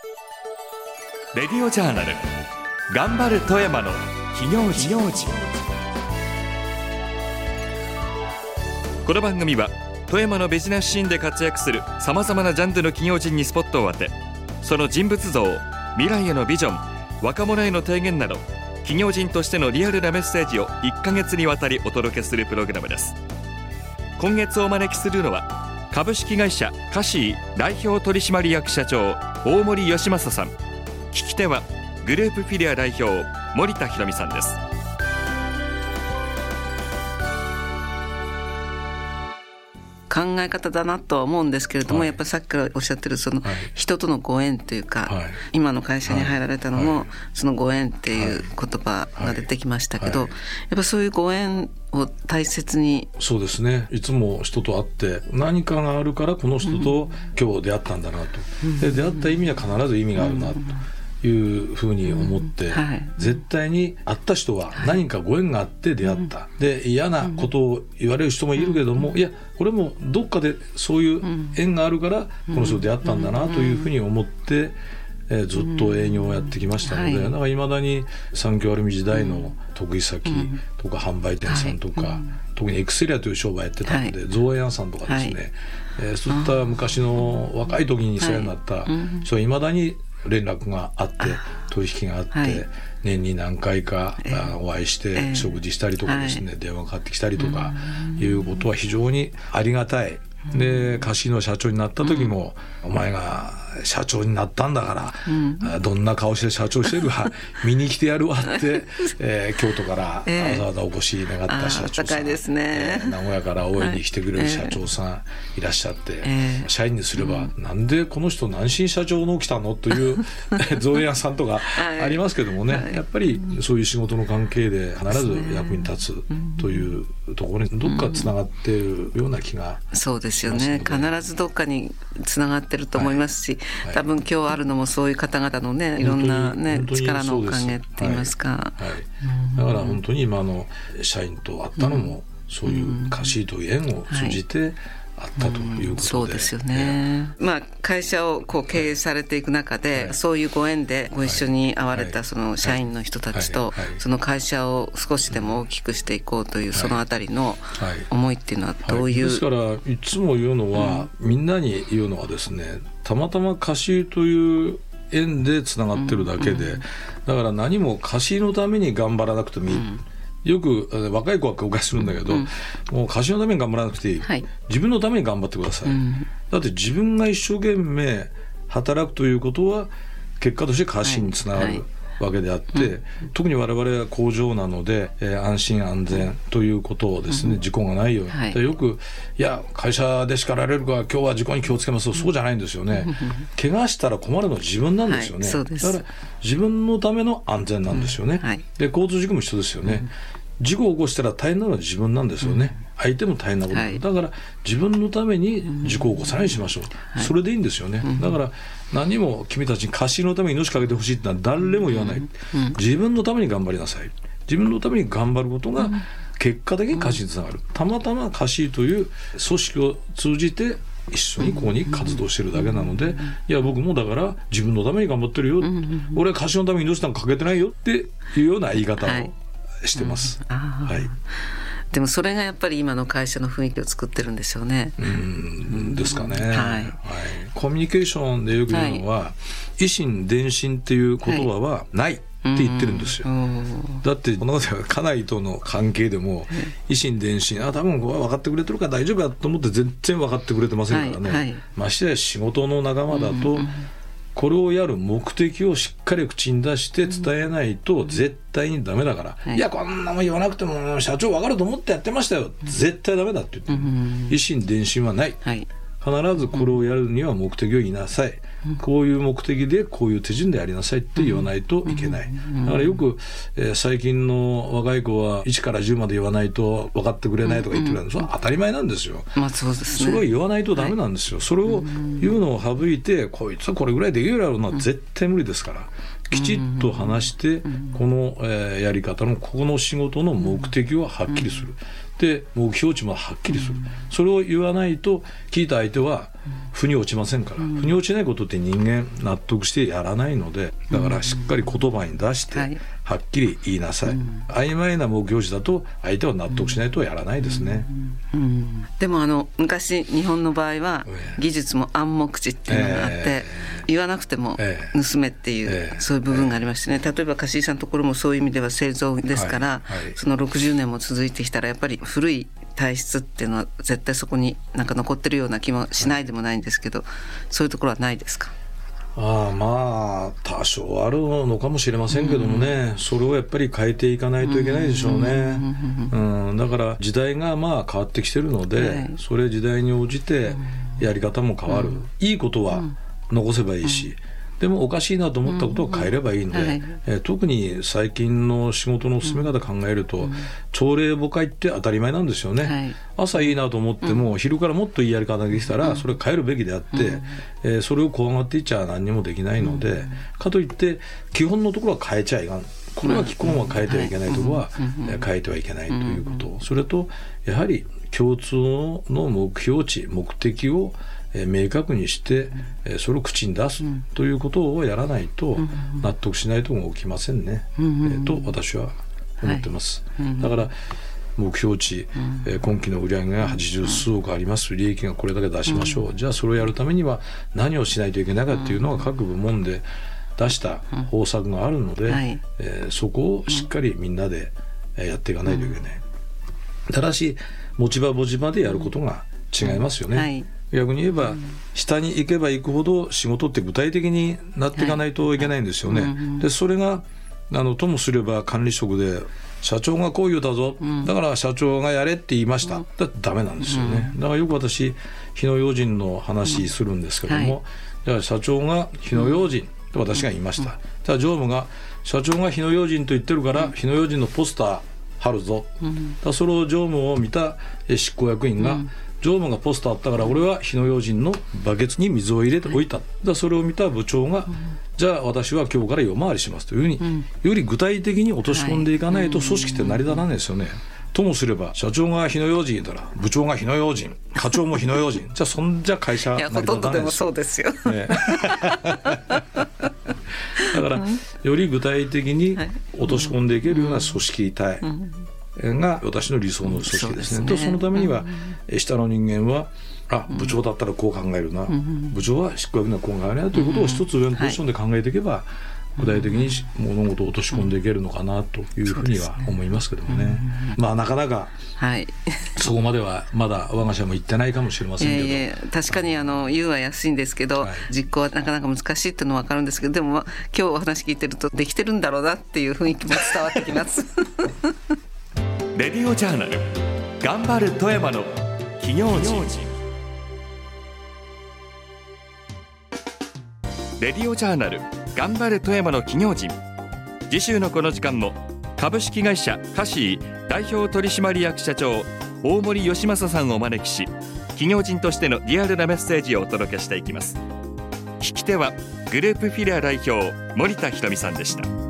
レディオジャーナル頑張る富山の企業時。この番組は富山のビジネスシーンで活躍するさまざまなジャンルの企業人にスポットを当て、その人物像、未来へのビジョン、若者への提言など企業人としてのリアルなメッセージを1ヶ月にわたりお届けするプログラムです。今月お招きするのは株式会社カシー代表取締役社長大森義正さん。聞き手はグループフィリア代表森田博美さんです。 考え方だなとは思うんですけれども、 はい、 やっぱりさっきからおっしゃってるその人とのご縁というか、 はい、 今の会社に入られたのも、 はい、 そのご縁っていう言葉が出てきましたけど、 はいはい、 やっぱそういうご縁を大切に。 そうですね、いつも人と会って何かがあるからこの人と今日出会ったんだなと、で出会った意味は必ず意味があるなというふうに思って、 はい、 絶対に会った人は何かご縁があって出会った、で嫌なことを言われる人もいるけども、いやこれもどっかでそういう縁があるからこの人と出会ったんだなというふうに思って、ずっと営業をやってきましたので、だから未だに産業アルミ時代の得意先とか販売店さんとか、特にエクセリアという商売やってたので、造園屋さんとかですね、そういった昔の若い時に世話になった人は未だに連絡があって取引があって、年に何回かお会いして食事したりとかですね、電話かかってきたりとかいうことは非常にありがたい。でカシーの社長になった時も、お前が社長になったんだから、どんな顔して社長してるか見に来てやるわって、京都からわざわざお越し願った社長さん、 ですね、 名古屋から応援に来てくれる社長さんいらっしゃって、社員にすれば、なんでこの人南進社長の来たのという造園屋さんとかありますけどもね、やっぱりそういう仕事の関係で必ず役に立つというところにどっかつながっているような気がします。 そうですよね、必ずどっかにつながってると思いますし、多分今日あるのもそういう方々のね、いろんなね力のおかげって言いますか、 だから本当に今の社員と会ったのも、そういうカシーという縁を通じてあったということで、 そうですよね、会社をこう経営されていく中で、そういうご縁でご一緒に会われたその社員の人たちと、その会社を少しでも大きくしていこうというそのあたりの思いっていうのはどういう、 ですからいつも言うのは、みんなに言うのはですね、たまたまカシーという縁でつながってるだけで、だから何もカシーのために頑張らなくてもいい、よく若い子は誤解するんだけど、もうカシーのために頑張らなくていい、自分のために頑張ってください、だって自分が一生懸命働くということは結果としてカシーにつながるわけであって、特に我々は工場なので、安心安全ということをですね、事故がないように、よくいや会社で叱られるから今日は事故に気をつけますと、そうじゃないんですよね、怪我したら困るのは自分なんですよね、だから自分のための安全なんですよね、で交通事故も一緒ですよね、事故を起こしたら大変なのは自分なんですよね、相手も大変なことだ、だから自分のために事故を起こさないようにしましょう、それでいいんですよね、だから何も君たちにカシーのために命かけてほしいってのは誰も言わない、自分のために頑張りなさい、自分のために頑張ることが結果的にカシーにつながる、たまたまカシーという組織を通じて一緒にここに活動してるだけなので、いや僕もだから自分のために頑張ってるよ、俺はカシーのために命なんかかけてないよっていうような言い方をしてます、 でもそれがやっぱり今の会社の雰囲気を作ってるんでしょうね。 ですかね、コミュニケーションでよく言うのは、以心伝心っていう言葉はないって言ってるんですよ、だってこの方は家内との関係でも、以心伝心、多分ここは分かってくれてるから大丈夫だと思って全然分かってくれてませんからね、ましてや仕事の仲間だと、これをやる目的をしっかり口に出して伝えないと絶対にダメだから、いやこんなもん言わなくても社長分かると思ってやってましたよ、絶対ダメだって言って、以心伝心はない、必ずこれをやるには目的を言いなさい、こういう目的でこういう手順でやりなさいって言わないといけない、だからよく、最近の若い子は1から10まで言わないと分かってくれないとか言ってくれるんです、それは当たり前なんですよ、 そうですね、 それを言わないとダメなんですよ、それを言うのを省いて、こいつはこれぐらいできるやろうな、絶対無理ですから、 きちっと話して、この、やり方のここの仕事の目的ははっきりする、で目標値もはっきりする、それを言わないと聞いた相手は腑に落ちませんから、腑に落ちないことって人間納得してやらないので、だからしっかり言葉に出して、はっきり言いなさい、曖昧な目標値だと相手は納得しないとやらないですね。 でも昔日本の場合は技術も暗黙知っていうのがあって、言わなくても盗めっていう、そういう部分がありましてね。例えば貸井さんのところもそういう意味では製造ですから、その60年も続いてきたらやっぱり古い体質っていうのは絶対そこになんか残ってるような気もしないでもないんですけど、そういうところはないですか？ まあ多少あるのかもしれませんけどもね、それをやっぱり変えていかないといけないでしょうね。だから時代がまあ変わってきてるので、それ時代に応じてやり方も変わる、いいことは残せばいいし、でもおかしいなと思ったことを変えればいいので、特に最近の仕事の進め方考えると、朝令暮改って当たり前なんですよね。朝いいなと思っても、昼からもっといいやり方ができたらそれ変えるべきであって、それを怖がっていっちゃ何にもできないので、かといって基本のところは変えちゃいかん、これは基本は変えてはいけないところは変えてはいけないということ、それとやはり共通の目標値目的を明確にしてそれを口に出すということをやらないと納得しないとも起きませんね、と私は思ってます。だから目標値、今期の売上が80数億あります、利益がこれだけ出しましょう、じゃあそれをやるためには何をしないといけないかっていうのが各部門で出した方策があるので、そこをしっかりみんなでやっていかないといけない。ただし持ち場持ち場でやることが違いますよね。逆に言えば、下に行けば行くほど仕事って具体的になっていかないといけないんですよね。でそれがともすれば管理職で社長がこう言うだぞ、だから社長がやれって言いました、だってダメなんですよね。だからよく私火の用心の話するんですけども、じゃあ社長が火の用心と私が言いました、じゃあ常務が社長が火の用心と言ってるから火の用心のポスター貼るぞ、だそれを常務を見た執行役員が、常務がポスターあったから俺は火の用心のバケツに水を入れておいた、だそれを見た部長が、じゃあ私は今日から夜回りしますというふうに、より具体的に落とし込んでいかないと組織って成り立たないですよね。ともすれば社長が火の用心だら部長が火の用心、課長も火の用心じゃあそんじゃ会社成り立たないですよ。 ほとんどでもそうですよ、 だからより具体的に落とし込んでいけるような組織体が私の理想の組織ですね。そのためには下の人間は部長だったらこう考えるな、部長は執行役員はこう考えるなということを一つ上のポジションで考えていけば、具体的に物事を落とし込んでいけるのかなというふうには思いますけどもね。なかなかそこまではまだ我が社も行ってないかもしれませんけど、 確かに言うは安いんですけど、実行はなかなか難しいっていうのは分かるんですけど、でも今日お話聞いてるとできてるんだろうなっていう雰囲気も伝わってきますレディオジャーナル頑張る富山の企業人。レディオジャーナル頑張る富山の企業人。次週のこの時間も株式会社カシー代表取締役社長大森義正さんをお招きし、企業人としてのリアルなメッセージをお届けしていきます。聞き手はグループフィレア代表森田ひとみさんでした。